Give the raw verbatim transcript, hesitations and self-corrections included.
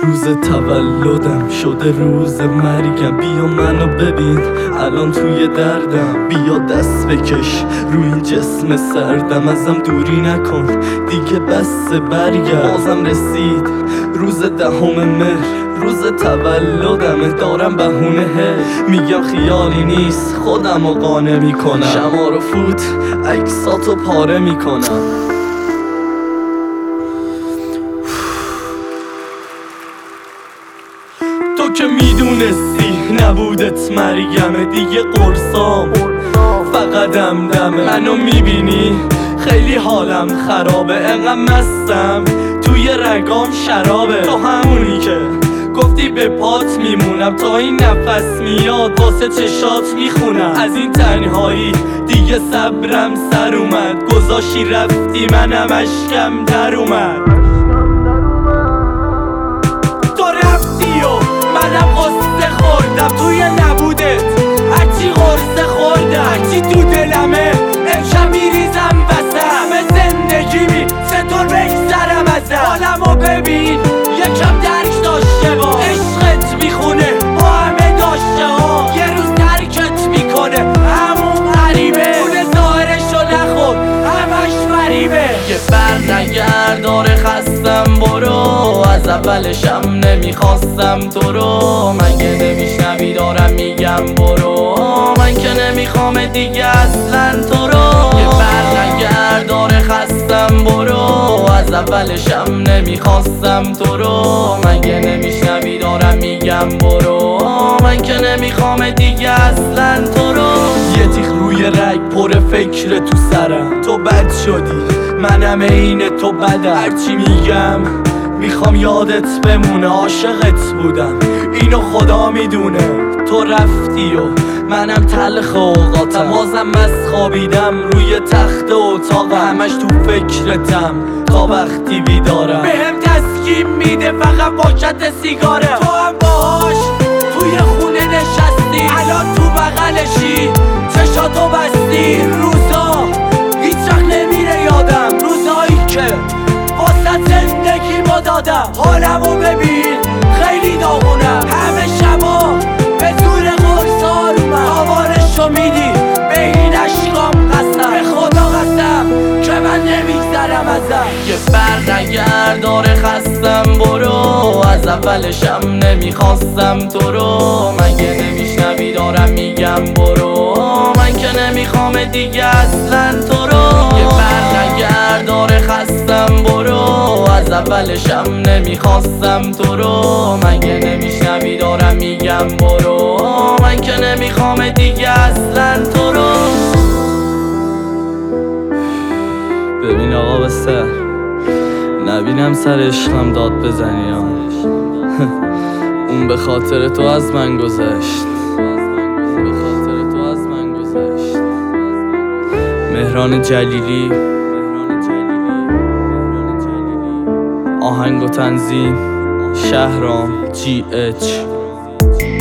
روز تولدم شده روز مرگم، بیا منو ببین الان توی دردم، بیا دست بکش روی این جسم سردم، ازم دوری نکن دیگه بس برگرد. بازم رسید روز دهم مهر، روز تولدمه، دارم بهونه میگم خیالی نیست، خودمو قانع میکنم، شما رو فوت عکساتو پاره میکنم. تو که میدونستی نبودت مرگمه، دیگه قرصام فقط دمدمه. منو میبینی خیلی حالم خرابه، انقدر مستم توی رگام شرابه. تو همونی که گفتی به پات میمونم، تا این نفس میاد واسه چشات میخونم. از این تنهایی دیگه صبرم سر اومد، گذاشتی رفتی منم اشکم در اومد. تو رفتی و منم قصه خوردم توی نبودت، هرچی قرصه خوردم هرچی تو دلمه امشب میریزم وسط. همه زندگیمی چطور بگذرم ازت، حالمو ببین یکم درک داشته با عشقت میخونه با همه داشته ها، یه روز ترکت میکنه همون غریبه، اون ظاهرشو نخور همش فریبه. یه بر نگرداره خستم برو، از اولشم نمیخواستم تو رو، من که نمیشنوی دارم میگم برو، من که نمیخوام دیگه اصلا تو رو. یه بر نگرداره خستم برو، از اولشم نمیخواستم تو رو، من که نمیشنوی دارم میگم برو، من که نمیخوام دیگه اصلا تو رو. یه تیغ روی رگ پر فکر تو سرم، تو بد شدی منم عین تو بدم، هرچی میگم میخوام یادت بمونه، عاشقت بودم اینو خدا میدونه. تو رفتی و منم تلخ اوقاتم، بازم از خوابیدم روی تخت اتاق، همش تو فکرتم تا وقتی بیدارم. بهم تسکین میده فقط پاکت سیگاره، تو هم باهاش توی خونه نشستی الان تو بغلشی چشاتو بستی. روزا هیچ وقت نمیره یادم، روزایی که واسه زندگی ما دادم. حالمو ببین خیلی داغونم، همه شبا به زور قرص آرومم، آوارشو میدی به این عشقام قسم، به خدا قسم که من نمیگذرم ازم. یه بر نگرداره خستم برو، از اولشم نمیخواستم تو رو، من که نمیشنوی دارم میگم برو، من که نمیخوام دیگه اصلا تو رو. یه بر نگرداره خستم برو، از اولشم نمیخواستم تو رو، من که نمیشنوی دارم میگم برو، من که نمیخوام دیگه اصلا تو رو. ببین آقا بستر، نبینم سر عشقم داد بزنی ها. اون به خاطر تو از من گذشت، اون به خاطر تو از من گذشت. مهران جلیلی، آهنگ و تنظیم شهرام جی اچ.